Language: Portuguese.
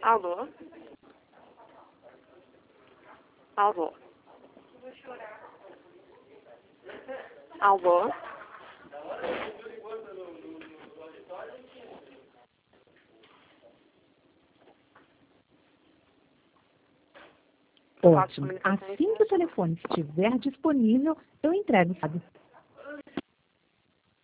Alô? Alô? Alô? Ótimo. Assim que o telefone estiver disponível, eu entrego, sabe?